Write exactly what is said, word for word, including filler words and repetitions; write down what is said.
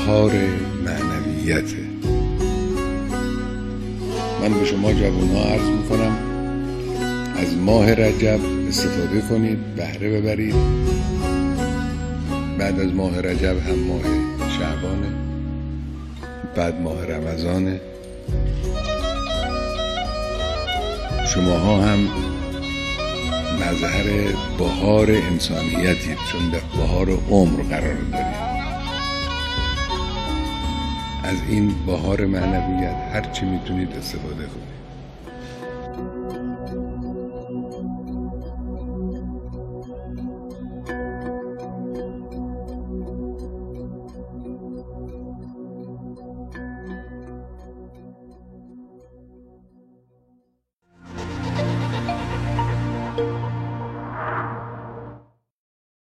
بهار معنویته. من به شما جوان‌ها عرض میکنم از ماه رجب استفاده کنید، بهره ببرید. بعد از ماه رجب هم ماه شعبانه، بعد ماه رمضانه. شماها هم مظهر بهار انسانیتید، چون در بهار عمر قرار دارید. از این بهار معنویت هر چی میتونید استفاده کنید.